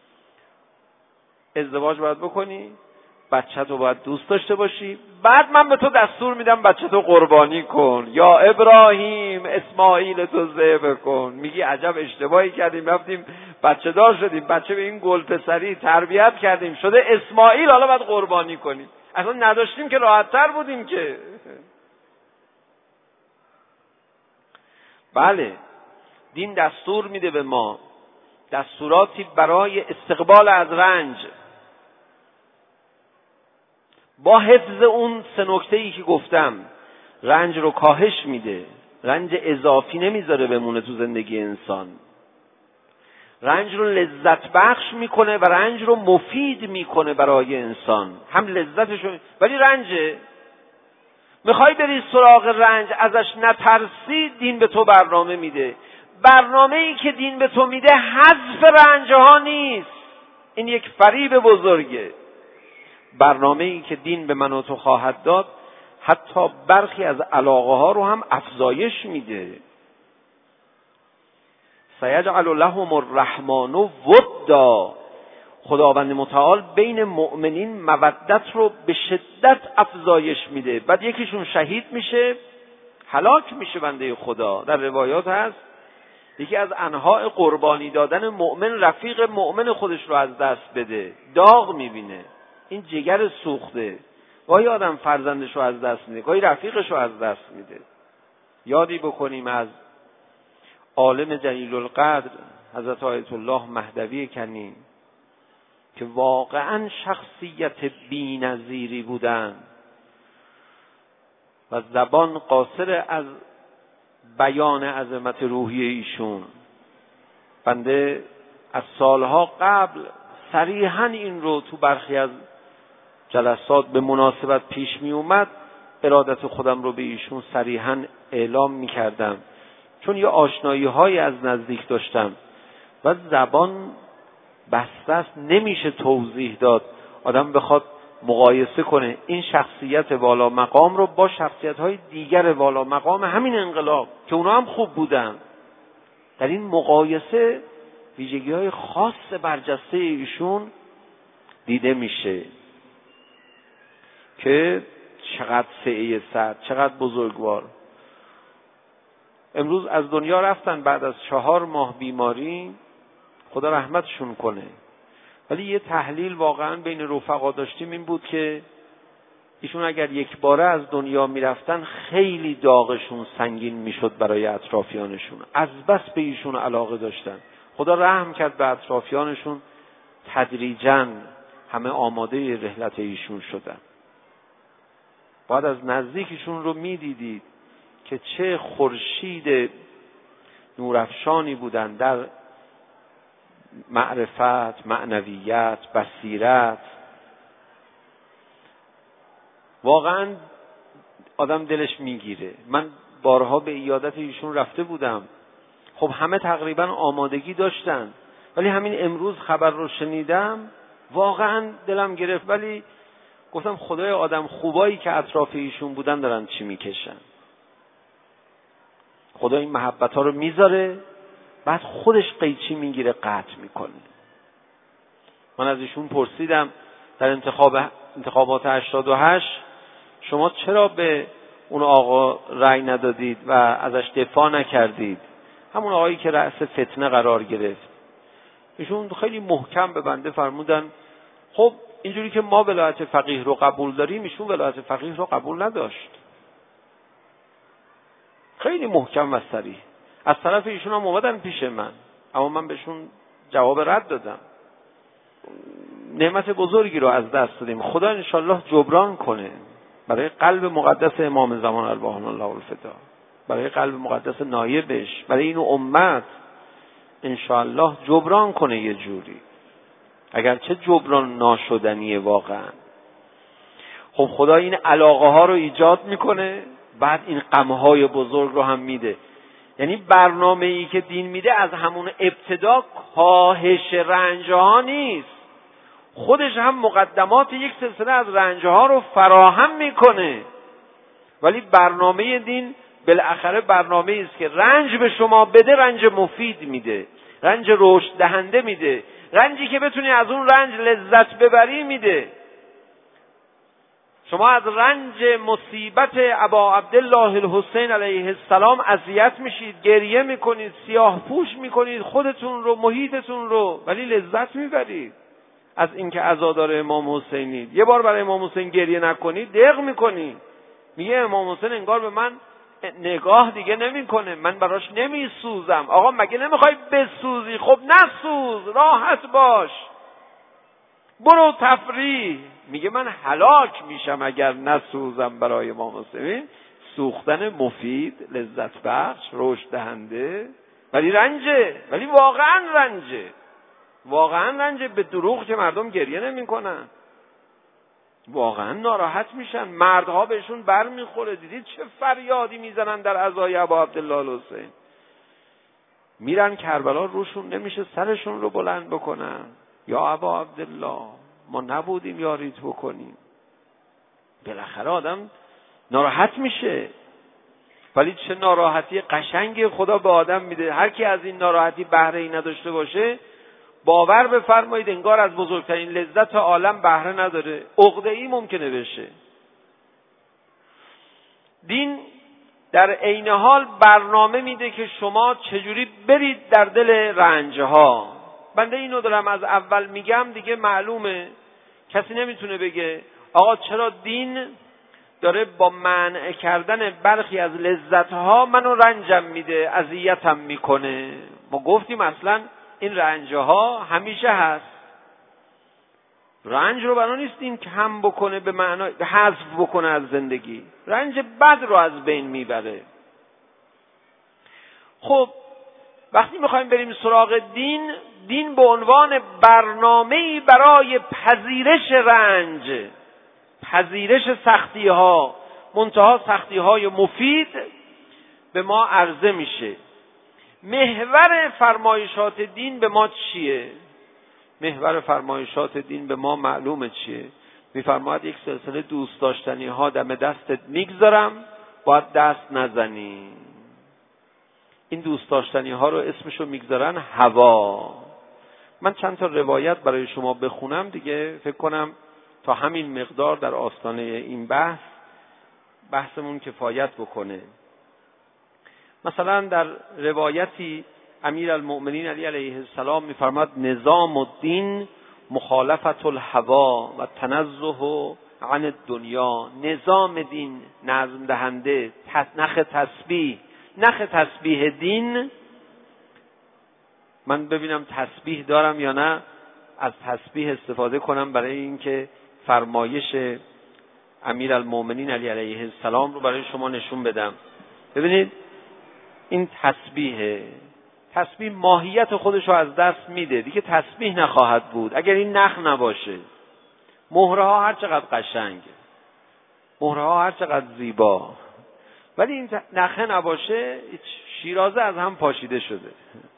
ازدواج باید بکنی، بچه‌تو باید دوست داشته باشی، بعد من به تو دستور میدم بچه‌تو قربانی کن. یا ابراهیم اسماعیل تو ذبح کن. میگی عجب اشتباهی کردیم، رفتیم بچه دار شدیم، بچه به این گل پسری تربیت کردیم شده اسماعیل، حالا باید قربانی کنیم. اصلا نداشتیم که راحت‌تر بودیم که. بله، دین دستور میده به ما، دستوراتی برای استقبال از رنج، با حفظ اون سه نکته‌ای که گفتم. رنج رو کاهش میده، رنج اضافی نمیذاره بمونه تو زندگی انسان. رنج رو لذت بخش میکنه و رنج رو مفید میکنه برای انسان. هم لذتش رو، ولی رنجه. میخوای بری سراغ رنج ازش نترسی، دین به تو برنامه میده. برنامه ای که دین به تو میده حذف رنج ها نیست. این یک فریب بزرگه. برنامه ای که دین به من و تو خواهد داد حتی برخی از علاقه ها رو هم افزایش میده. سیجعل لهم الرحمن ودا، خداوند متعال بین مؤمنین مودت رو به شدت افزایش میده. بعد یکیشون شهید میشه، هلاک میشه بنده خدا. در روایات هست یکی از انواع قربانی دادن مؤمن رفیق مؤمن خودش رو از دست بده، داغ میبینه، این جگر سوخته. گاهی آدم فرزندش رو از دست میده، گاهی رفیقش رو از دست میده. یادی بکنیم از عالم جلیل القدر حضرت آیت الله مهدوی کنی که واقعا شخصیت بی‌نظیری بودن و زبان قاصر از بیان عظمت روحی ایشون. بنده از سالها قبل صریحاً این رو تو برخی از جلسات به مناسبت پیش می اومد، ارادت خودم رو به ایشون صریحاً اعلام می کردم، چون یه آشنایی های از نزدیک داشتم و زبان بسته است، نمیشه توضیح داد. آدم بخواد مقایسه کنه این شخصیت والا مقام رو با شخصیت های دیگر والا مقام همین انقلاب که اونا هم خوب بودن، در این مقایسه ویژگی های خاص برجسته ایشون دیده میشه که چقدر سعی سر، چقدر بزرگوار. امروز از دنیا رفتن بعد از چهار ماه بیماری، خدا رحمتشون کنه. ولی یه تحلیل واقعا بین رفقا داشتیم این بود که ایشون اگر یک باره از دنیا میرفتن خیلی داغشون سنگین میشد برای اطرافیانشون، از بس به ایشون علاقه داشتن. خدا رحم کرد به اطرافیانشون، تدریجاً همه آماده رحلت ایشون شدن. بعد از نزدیکشون رو میدیدید که چه خورشید نورافشانی بودن در معرفت، معنویت، بصیرت. واقعا آدم دلش میگیره. من بارها به عیادت ایشون رفته بودم، خب همه تقریبا آمادگی داشتن، ولی همین امروز خبر رو شنیدم واقعا دلم گرفت. ولی گفتم خدای آدم خوبایی که اطراف ایشون بودن دارن چی میکشن. خدا این محبت ها رو میذاره، بعد خودش قیچی میگیره، قطع میکنه. من از ایشون پرسیدم در انتخاب انتخابات هشتاد و هشت شما چرا به اون آقا رأی ندادید و ازش دفاع نکردید، همون آقایی که رأس فتنه قرار گرفت؟ ایشون خیلی محکم به بنده فرمودن خب اینجوری که ما ولایت فقیه رو قبول داریم، ایشون ولایت فقیه رو قبول نداشت. خیلی محکم و صریح. از طرف ایشون هم اومدن پیش من، اما من بهشون جواب رد دادم. نعمت بزرگی رو از دست دادیم، خدا انشالله جبران کنه برای قلب مقدس امام زمان ارواحنا الله الفدا، برای قلب مقدس نایبش، برای این امت انشالله جبران کنه یه جوری، اگرچه جبران ناشدنیه واقعا. خب خدا این علاقه ها رو ایجاد میکنه، بعد این غمهای بزرگ رو هم میده. یعنی برنامه ای که دین میده از همون ابتدا کاهش رنج ها نیست، خودش هم مقدمات یک سلسله از رنج ها رو فراهم میکنه. ولی برنامه دین بالاخره برنامه است که رنج به شما بده، رنج مفید میده، رنج رشد دهنده میده، رنجی که بتونی از اون رنج لذت ببری میده. شما از رنج مصیبت ابا عبدالله الحسین علیه السلام اذیت میشید، گریه میکنید، سیاه پوش میکنید خودتون رو، محیطتون رو، ولی لذت میبرید از اینکه عزادار امام حسینید. یه بار برای امام حسین گریه نکنید دق میکنید، میگه امام حسین انگار به من نگاه دیگه نمیکنه، من براش نمیسوزم. آقا مگه نمیخوای بسوزی؟ خب نسوز، راحت باش، برو تفریح. میگه من هلاک میشم اگر نسوزم برای امام حسین. سوختن مفید، لذت بخش، رشد دهنده، ولی رنجه، ولی واقعا رنجه، واقعا رنجه. به دروغ که مردم گریه نمیکنن. واقعا ناراحت میشن. مردها بهشون بر میخوره. دیدید چه فریادی میزنن در عزای ابا عبدالله الحسین. میرن کربلا، روشون نمیشه سرشون رو بلند بکنن. یا ابا عبدالله ما نبودیم یاریت بکنیم. بالاخره آدم ناراحت میشه، ولی چه ناراحتی قشنگی خدا به آدم میده. هر کی از این ناراحتی بهره ای نداشته باشه، باور بفرمایید انگار از بزرگترین لذت عالم بهره نداره، عقده ای ممکنه بشه. دین در عین حال برنامه میده که شما چجوری برید در دل رنجها. بنده اینو دارم از اول میگم دیگه معلومه، کسی نمیتونه بگه آقا چرا دین داره با منع کردن برخی از لذتها منو رنجم میده، اذیتم میکنه. ما گفتیم اصلا این رنجها همیشه هست. رنج رو بنا نیست این کم بکنه، به معنای حذف بکنه از زندگی. رنج بد رو از بین میبره. خب وقتی میخوایم بریم سراغ دین، دین به عنوان برنامه‌ای برای پذیرش رنج، پذیرش سختی ها، منتها سختی های مفید به ما عرضه میشه. محور فرمایشات دین به ما چیه؟ محور فرمایشات دین به ما معلومه چیه. میفرماید یک سلسله دوست داشتنی ها دم دستت میگذارم، باید دست نزنی. این دوست داشتنی ها رو اسمشو میگذارن هوا. من چند تا روایت برای شما بخونم دیگه، فکر کنم تا همین مقدار در آستانه این بحث بحثمون کفایت بکنه. مثلا در روایتی امیر المؤمنین علی علیه السلام میفرماد نظام الدین مخالفت الهوا و تنزه عن الدنیا. نظام دین، نظم دهنده، نخ تسبیح، نخ تسبیح دین. من ببینم تسبیح دارم یا نه، از تسبیح استفاده کنم برای اینکه فرمایش امیر المؤمنین علی علیه السلام رو برای شما نشون بدم. ببینید این تسبیحه. تسبیح ماهیت خودش رو از دست میده دیگه، تسبیح نخواهد بود اگر این نخ نباشه. مهره ها هر چقدر قشنگ، مهره ها هر چقدر زیبا، ولی این نخه نباشه شیرازه از هم پاشیده شده.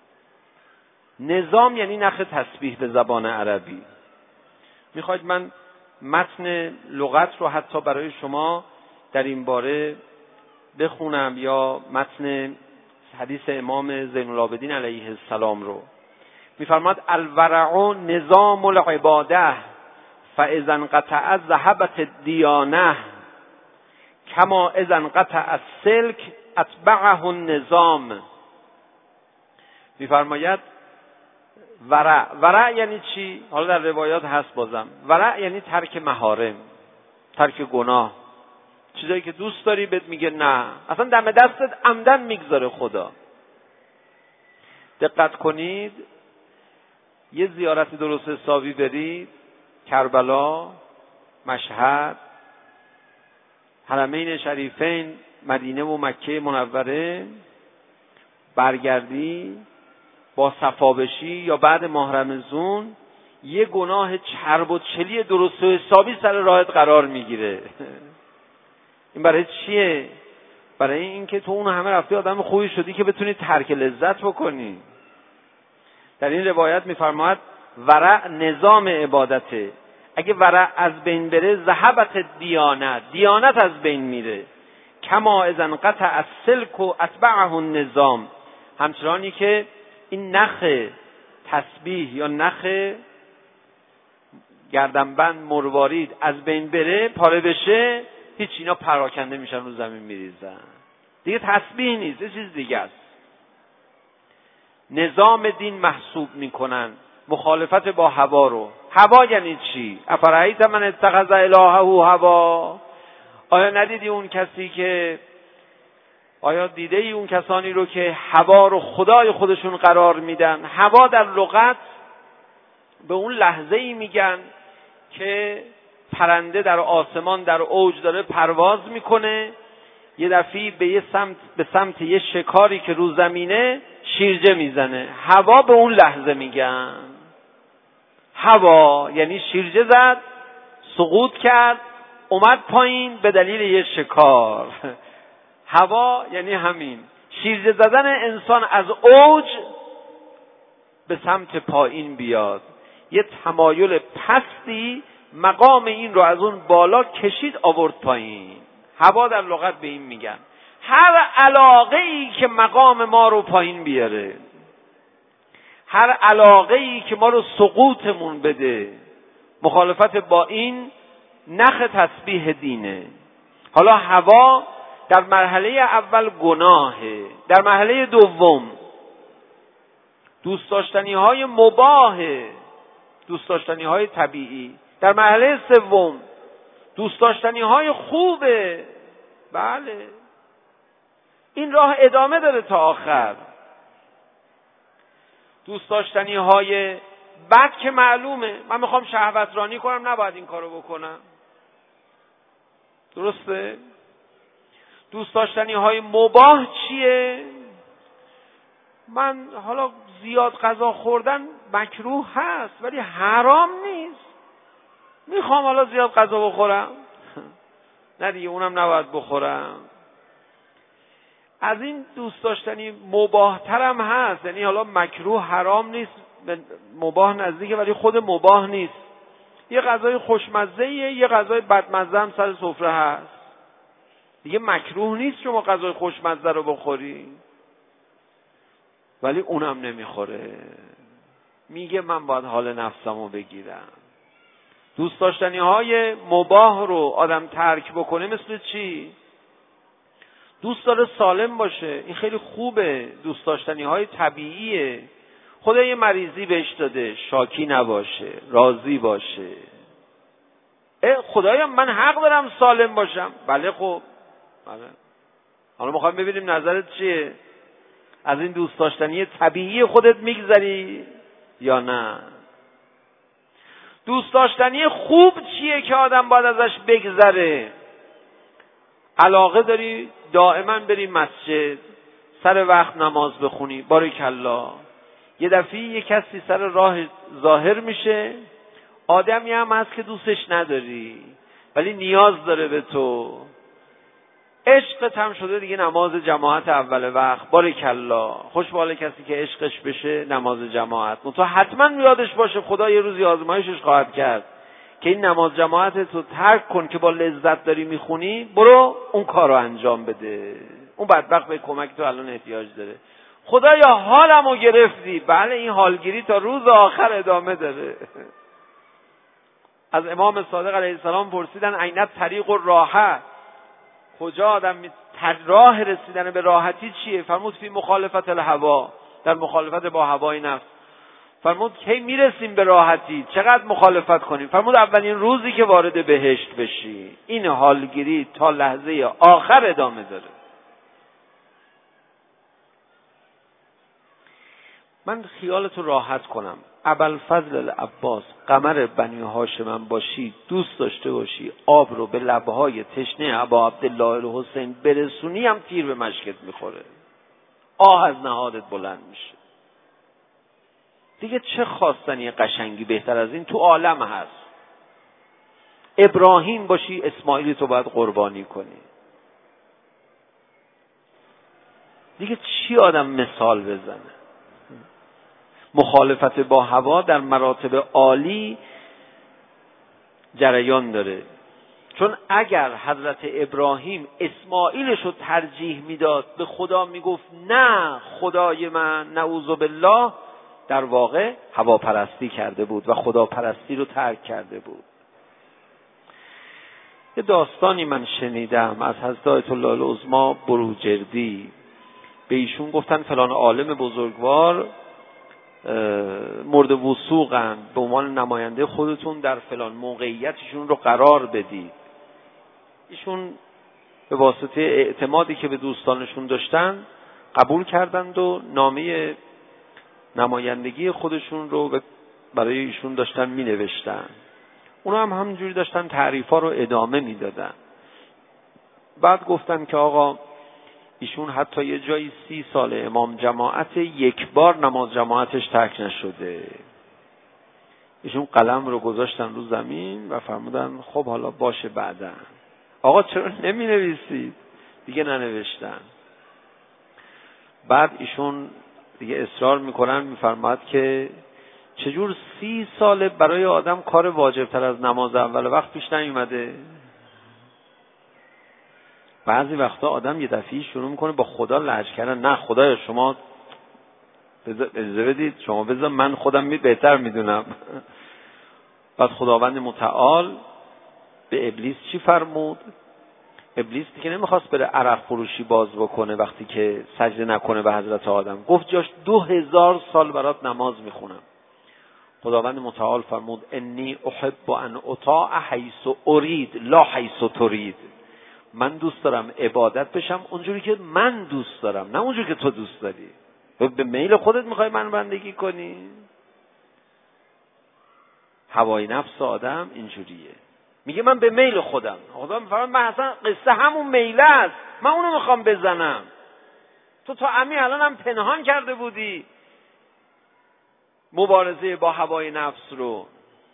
نظام یعنی نخ تسبیح به زبان عربی. میخواید من متن لغت رو حتی برای شما در این باره بخونم یا متن حدیث امام زین العابدین علیه السلام رو؟ میفرماد الورع نظام العباده فاذا انقطع ذهبت الدیانه کما اذا انقطع السلک اتبعه النظام. میفرماید ورع. ورع یعنی چی؟ حالا در روایات هست بازم. ورع یعنی ترک محارم، ترک گناه. چیزایی که دوست داری بهت میگه نه، اصلا دم دستت عمدن میگذاره خدا. دقت کنید، یه زیارت درست حسابی برید کربلا، مشهد، حرمین شریفین، مدینه و مکه منوره، برگردی با صفا بشی یا بعد ماه رمضان، یه گناه چرب و چلی درست و حسابی سر راهت قرار میگیره. این برای چیه؟ برای اینکه تو اون همه رفتی آدم خوبی شدی که بتونی ترک لذت بکنی. در این روایت میفرماید ورع نظام عبادته. اگه ورع از بین بره ذهبت دیانت، دیانت از بین میره. کما اذا انقطع السلک و اتبعه النظام. همچنانی که این نخ تسبیح یا نخ گردنبند مروارید از بین بره، پاره بشه، هیچ، اینا پراکنده میشن رو زمین میریزن. دیگه تسبیح نیست، یه چیز دیگه است. نظام دین محسوب میکنن مخالفت با هوا رو. هوا یعنی چی؟ افرایت من اتخذ الهه هوا. آیا ندیدی اون کسی که آیا دیده ای اون کسانی رو که هوا رو خدای خودشون قرار میدن؟ هوا در لغت به اون لحظه ای میگن که پرنده در آسمان در اوج داره پرواز میکنه، یه دفعی به یه سمت به سمت یه شکاری که رو زمینه شیرجه میزنه. هوا به اون لحظه میگن. هوا یعنی شیرجه زد، سقوط کرد، اومد پایین به دلیل یه شکار. هوا یعنی همین شیرجه زدن انسان از اوج به سمت پایین بیاد، یه تمایل پستی مقام این رو از اون بالا کشید آورد پایین. هوا در لغت به این میگن. هر علاقه ای که مقام ما رو پایین بیاره، هر علاقه ای که ما رو سقوطمون بده، مخالفت با این نخ تسبیح دینه. حالا هوا در مرحله اول گناهه، در مرحله دوم دوست داشتنی های مباهه، دوست داشتنی های طبیعی، در مرحله سوم دوست داشتنی های خوبه. بله، این راه ادامه داره تا آخر. دوست داشتنی های بد که معلومه، من میخوام شهوت رانی کنم، نباید این کارو بکنم، درسته؟ دوست داشتنی های مباح چیه؟ من حالا زیاد غذا خوردن مکروه هست ولی حرام نیست، میخوام حالا زیاد غذا بخورم، نه دیگه اونم نباید بخورم. از این دوست داشتنی مباح ترم هست، یعنی حالا مکروه حرام نیست، مباح نزدیکه ولی خود مباح نیست. یه غذای خوشمزه‌ایه، یه غذای بدمزه هم سر سفره هست، دیگه مکروه نیست شما غذای خوشمزه رو بخوری، ولی اونم نمیخوره، میگه من باید حال نفسمو بگیرم. دوست داشتنی های مباح رو آدم ترک بکنه مثل چی؟ دوست داره سالم باشه، این خیلی خوبه، دوست داشتنی های طبیعیه. خدا یه مریضی بهش داده، شاکی نباشه، راضی باشه. اه خدایا من حق دارم سالم باشم. بله خب، بله. حالا میخوایم ببینیم نظرت چیه؟ از این دوست داشتنی طبیعی خودت میگذری یا نه؟ دوست داشتنی خوب چیه که آدم باید ازش بگذره؟ علاقه داری دائما بری مسجد، سر وقت نماز بخونی، باریکالله. یه دفعه یه کسی سر راه ظاهر میشه، آدمی هم هست که دوستش نداری ولی نیاز داره به تو، عشقت هم شده دیگه نماز جماعت اول وقت، باریکالله. خوش به حال کسی که عشقش بشه نماز جماعت. تو حتما یادش باشه خدا یه روزی آزمایشش خواهد کرد که این نماز جماعت تو ترک کن که با لذت داری میخونی، برو اون کار رو انجام بده. اون بدبخت به کمک تو الان احتیاج داره. خدایا حالمو گرفتی. بله، این حالگیری تا روز آخر ادامه داره. از امام صادق علیه السلام پرسیدن عینت طریق الراحه، کجا آدم راه رسیدن به راحتی چیه؟ فرمود فی مخالفت الهوا، در مخالفت با هوای نفس. فرمود کی میرسیم به راحتی؟ چقدر مخالفت کنیم؟ فرمود اولین روزی که وارد بهشت بشی. این حالگیری تا لحظه آخر ادامه داره. من خیالتو راحت کنم، ابوالفضل العباس قمر بنی هاشم باشی، دوست داشته باشی آب رو به لبهای تشنه ابا عبدالله الحسین برسونی، هم تیر به مشکت میخوره، آه از نهادت بلند میشه. دیگه چه خواستنی قشنگی بهتر از این تو عالم هست؟ ابراهیم باشی، اسماعیل تو باید قربانی کنی. دیگه چی آدم مثال بزنه؟ مخالفت با هوا در مراتب عالی جریان داره. چون اگر حضرت ابراهیم اسماعیلش رو ترجیح میداد، به خدا میگفت نه خدای من، نعوذ بالله، در واقع هواپرستی کرده بود و خداپرستی رو ترک کرده بود. یه داستانی من شنیدم از حضرت آیت الله العظمی بروجردی. به ایشون گفتن فلان عالم بزرگوار مورد وثوقن، به عنوان نماینده خودتون در فلان موقعیتشون رو قرار بدید. ایشون به واسطه اعتمادی که به دوستانشون داشتن قبول کردند و نامه نمایندگی خودشون رو برای ایشون داشتن می نوشتن. اونا هم همینجوری داشتن تعریفا رو ادامه می دادن. بعد گفتن که آقا ایشون حتی یه جایی سی سال امام جماعت، یک بار نماز جماعتش ترک نشده. ایشون قلم رو گذاشتن رو زمین و فرمودن خب حالا باشه بعدا. آقا چرا نمی نویسید؟ دیگه ننوشتن. بعد ایشون دیگه اصرار میکنن، میفرماد که چجور سی ساله برای آدم کار واجب تر از نماز اول وقت پیش نیومده؟ بعضی وقتا آدم یه دفعی شروع میکنه با خدا لج کردن. نه خدایا شما اجازه بدید، شما بذار من خودم می بهتر میدونم. بعد خداوند متعال به ابلیس چی فرمود؟ ابلیس دیگه نمیخواست بره عرق فروشی باز بکنه وقتی که سجده نکنه به حضرت آدم. گفت جاش دو هزار سال برات نماز میخونم. خداوند متعال فرمود انی احب ان اطاع حیث ارید لا حیث ترید. من دوست دارم عبادت بشم اونجوری که من دوست دارم، نه اونجوری که تو دوست داری. به میل خودت میخوای من بندگی کنی؟ هوای نفس آدم اینجوریه، میگه من به میل خودم. خدا میفرماید من اصلا قصه همون میله است، من اونو میخوام بزنم. تو تا امی الانم پنهان کرده بودی مبارزه با هوای نفس رو.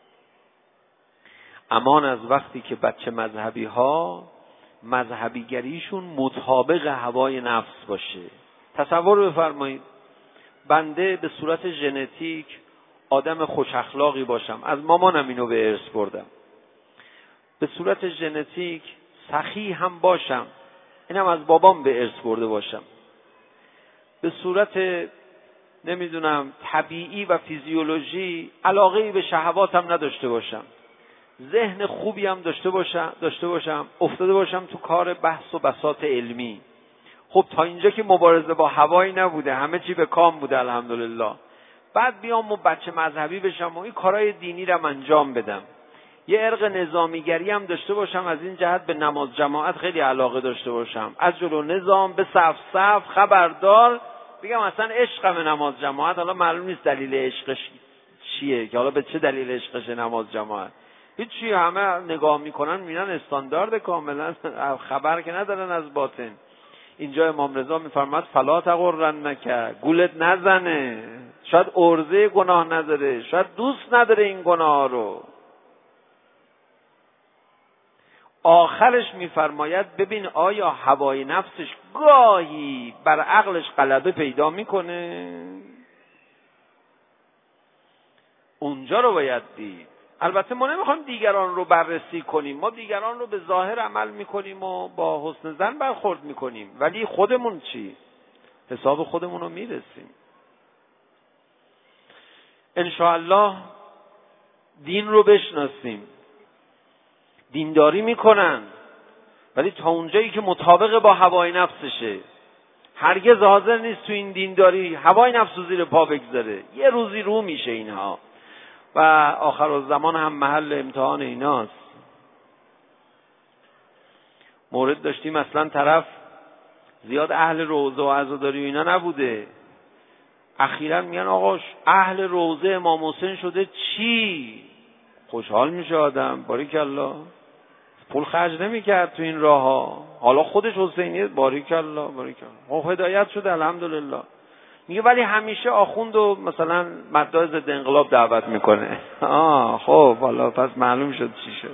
امان از وقتی که بچه مذهبی ها مذهبیگریشون مطابق هوای نفس باشه. تصور بفرمایید بنده به صورت ژنتیک آدم خوش اخلاقی باشم، از مامانم اینو به ارث بردم. به صورت ژنتیک سخی هم باشم، اینم از بابام به ارث برده باشم. به صورت نمیدونم طبیعی و فیزیولوژی علاقه‌ای به شهواتم نداشته باشم. ذهن خوبی هم داشته باشم داشته باشم افتاده باشم تو کار بحث و بساط علمی. خب تا اینجا که مبارزه با هوایی نبوده، همه چی به کام بوده الحمدلله. بعد بیام و بچه مذهبی بشم و این کارهای دینی رو انجام بدم. یه ارق نظامیگری هم داشته باشم، از این جهت به نماز جماعت خیلی علاقه داشته باشم، از جلو نظام به صف صف خبردار بگم اصلا عشقم نماز جماعت. حالا معلوم نیست دلیل عشقش چیه، که حالا به چه دلیل عشقش نماز جماعت. هیچی، همه نگاه میکنن میبینن استاندارد کاملا، خبر که ندارن از باطن. اینجا امام رضا میفرماد فلا تغرنک، گولت نزنه. شاید عرضه گناه نداره، شاید دوست نداره این گناه رو. آخرش میفرماید ببین آیا هوای نفسش گاهی بر عقلش غلبه پیدا میکنه؟ اونجا رو باید دید. البته ما نمیخوایم دیگران رو بررسی کنیم، ما دیگران رو به ظاهر عمل میکنیم و با حسن ظن برخورد میکنیم، ولی خودمون چی؟ حساب خودمون رو میرسیم. انشاءالله دین رو بشناسیم. دینداری میکنن ولی تا اونجایی که مطابق با هوای نفسشه. هرگز حاضر نیست تو این دینداری هوای نفس رو زیر پا بگذاره. یه روزی رو میشه اینها و آخر الزمان هم محل امتحان ایناست. مورد داشتیم اصلا طرف زیاد اهل روضه و عزاداری و اینا نبوده، اخیراً میگن آقا اهل روضه امام حسین شده چی؟ خوشحال میشه آدم، باریکالله. پول خرج نمیکرد تو این راه ها، حالا خودش حسینیه، باریکالله باریکالله. خب هدایت شده الحمدلله. میگه ولی همیشه آخوند و مثلا مداح ضد انقلاب دعوت میکنه. آه خب حالا پس معلوم شد چی شد.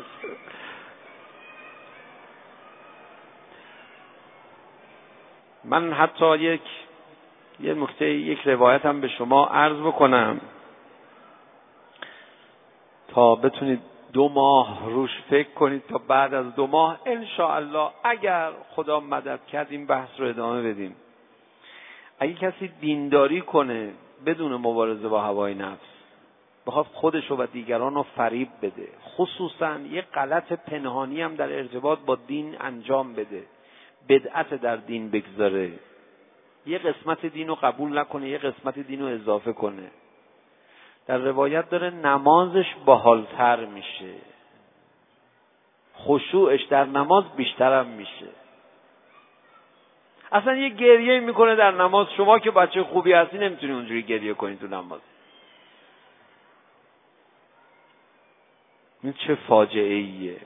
من حتی یک یه نکته یک روایت هم به شما عرض بکنم تا بتونید دو ماه روش فکر کنید، تا بعد از دو ماه انشاءالله اگر خدا مدد کرد این بحث رو ادامه بدیم. اگه کسی دینداری کنه بدون مبارزه با هوای نفس، بخواد خودش و دیگران رو فریب بده، خصوصا یه غلط پنهانی هم در ارتباط با دین انجام بده، بدعت در دین بگذاره، یه قسمت دین رو قبول نکنه یه قسمت دین رو اضافه کنه، در روایت داره نمازش باحالتر میشه، خشوعش در نماز بیشترم میشه. اصلا یه گریه میکنه در نماز، شما که بچه خوبی هستی نمیتونی اونجوری گریه کنی تو نماز. این چه فاجعه ایه.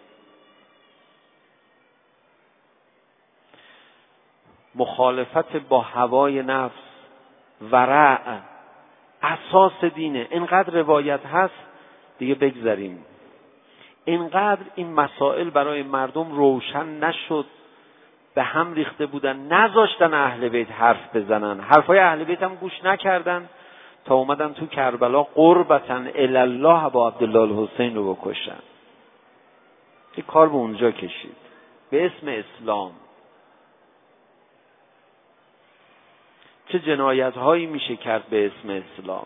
مخالفت با هوای نفس، ورع، اساس دینه. اینقدر روایت هست دیگه بگذریم. اینقدر این مسائل برای مردم روشن نشد، به هم ریخته بودن، نذاشتن اهل بیت حرف بزنن. حرفای اهل بیت هم گوش نکردن تا اومدن تو کربلا قربتن الله با عبدالله الحسین رو بکشن. این کار به اونجا کشید به اسم اسلام. چه جنایت هایی میشه کرد به اسم اسلام.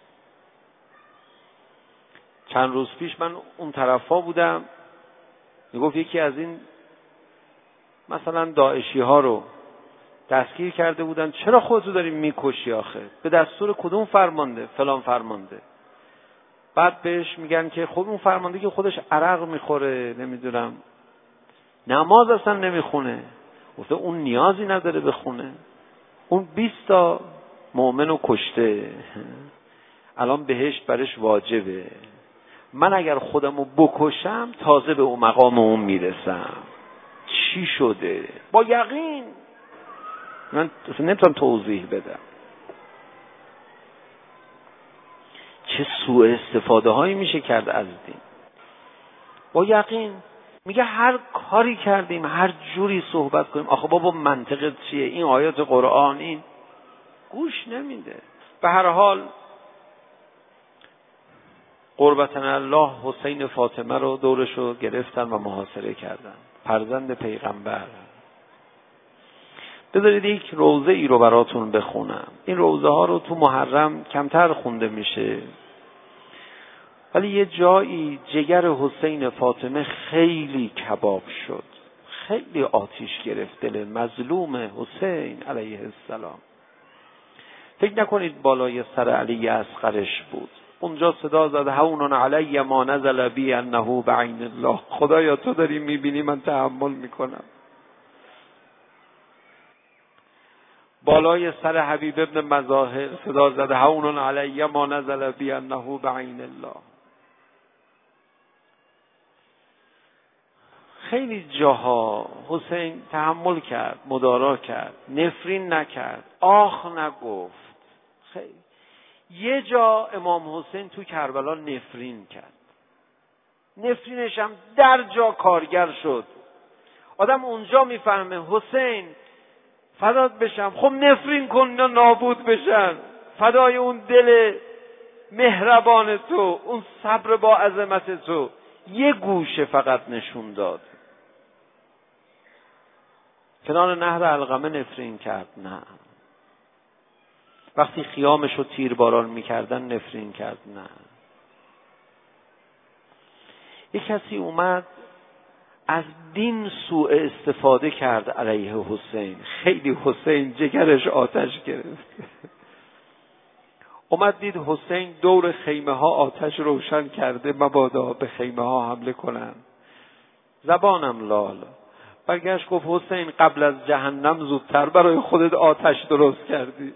چند روز پیش من اون طرفا بودم، میگفت یکی از این مثلا داعشی ها رو دستگیر کرده بودن، چرا خودتو داری میکشی آخه؟ به دستور کدوم فرمانده؟ فلان فرمانده. بعد بهش میگن که خب اون فرمانده که خودش عرق میخوره، نمیدونم نماز اصلا نمیخونه. گفته اون نیازی نداره بخونه، اون بیست تا مؤمنو کشته، الان بهشت برش واجبه. من اگر خودمو بکشم تازه به اون مقام اون میرسم. چی شده؟ با یقین من نمیتونم توضیح بدم. چه سوء استفاده هایی میشه کرد از دین. با یقین میگه هر کاری کردیم، هر جوری صحبت کنیم، آخه بابا منطق چیه؟ این آیات قرآن این گوش نمیده. به هر حال قربتن الله حسین فاطمه رو دورشو گرفتن و محاصره کردن، فرزند پیغمبر. بذارید یک روضه ای رو براتون بخونم. این روضه ها رو تو محرم کمتر خونده میشه، ولی یه جایی جگر حسین فاطمه خیلی کباب شد، خیلی آتیش گرفت دل مظلوم حسین علیه السلام. فکر نکنید بالای سر علی اصغرش بود. اونجا صدا زد هون علی ما نزل بی انه بعین الله. خدایا تو داری میبینی، من تحمل میکنم. بالای سر حبیب ابن مظاهر صدا زد هون علی ما نزل بی انه بعین الله. خیلی جاها حسین تحمل کرد، مدارا کرد، نفرین نکرد، آخ نگفت. خیلی یه جا امام حسین تو کربلا نفرین کرد، نفرینش هم در جا کارگر شد. آدم اونجا میفهمه حسین فدات بشم، خب نفرین کن اینا نابود بشن، فدای اون دل مهربان تو، اون صبر با عظمت تو. یه گوشه فقط نشون داد. کنار نهر علقمه نفرین کرد؟ نه. وقتی خیامش رو تیرباران میکردن نفرین کرد؟ نه. یک کسی اومد از دین سوء استفاده کرد علیه حسین. خیلی حسین جگرش آتش گرفت. اومد دید حسین دور خیمه ها آتش روشن کرده، مبادا به خیمه ها حمله کنن. زبانم لال. برگشت گفت حسین قبل از جهنم زودتر برای خودت آتش درست کردی.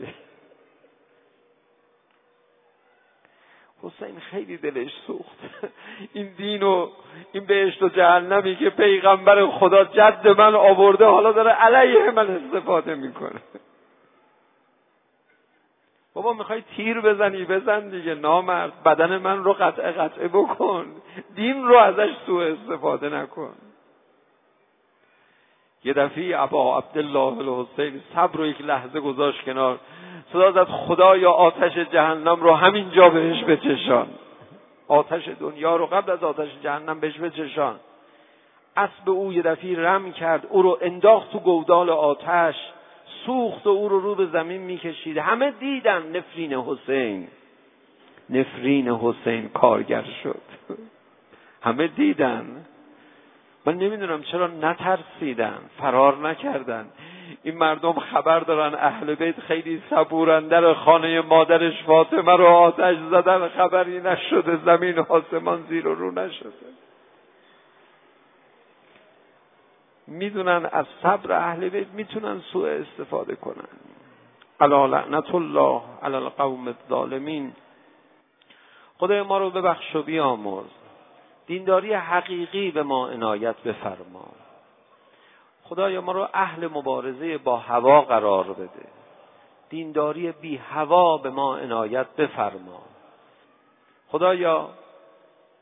حسین خیلی دلش سوخت. این دین و این بهشت و جهنمی که پیغمبر خدا جد من آورده حالا داره علیه من استفاده میکنه. بابا میخوای تیر بزنی بزن دیگه، نامرد. بدن من رو قطعه قطعه بکن، دین رو ازش سوء استفاده نکن. یه دفعه ابا عبدالله الحسین صبر رو یک لحظه گذاشت کنار، صدا زد خدایا آتش جهنم رو همین جا بهش بچشان، آتش دنیا رو قبل از آتش جهنم بهش بچشان. اسب او یه دفعه رم کرد، او رو انداخت تو گودال آتش، سوخت و او رو رو به زمین میکشید. همه دیدن نفرین حسین، نفرین حسین کارگر شد. همه دیدن. من نمیدونم چرا نترسیدن، فرار نکردن. این مردم خبر دارن اهل بیت خیلی صبورن، در خانه مادرش فاطمه رو آتش زدن، خبری نشده، زمین و آسمان زیر و رو نشده. میدونن از صبر اهل بیت میتونن سوء استفاده کنن. الا لعنت الله علی القوم الظالمین. خدای ما رو ببخش و بیامرز. دینداری حقیقی به ما عنایت بفرما. خدایا ما رو اهل مبارزه با هوا قرار بده. دینداری بی هوا به ما عنایت بفرما. خدایا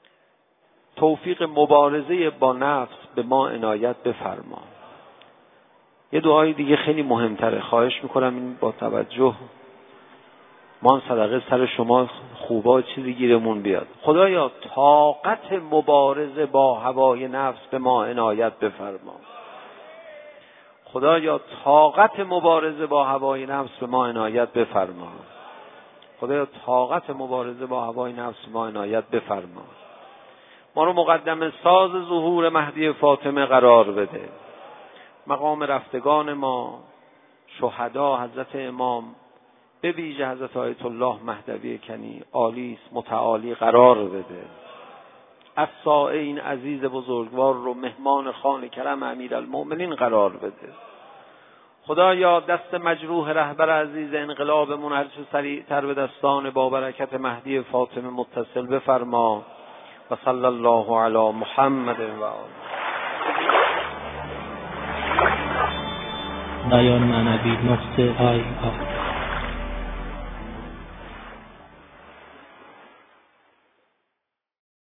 توفیق مبارزه با نفس به ما عنایت بفرما. یه دعای دیگه خیلی مهمتره، خواهش میکنم این با توجه ما صدقه سر شما خوبا چیزی گیرمون بیاد. خدایا طاقت مبارزه با هوای نفس به ما عنایت بفرما. خدایا طاقت مبارزه با هوای نفس به ما عنایت بفرما. خدایا طاقت مبارزه با هوای نفس به ما عنایت بفرما. ما رو مقدم ساز ظهور مهدی فاطمه قرار بده. مقام رفتگان ما، شهدا، حضرت امام، به ویژه حضرت آیت الله مهدوی کنی عالی است، متعالی قرار بده. الساعه این عزیز بزرگوار رو مهمان خان کرم امیرالمؤمنین قرار بده. خدایا دست مجروح رهبر عزیز انقلابمون هر چه سریعتر به دستان با برکت مهدی فاطمه متصل بفرما. و صلی الله علی محمد و آله. بیان معنوی نقطه آی آی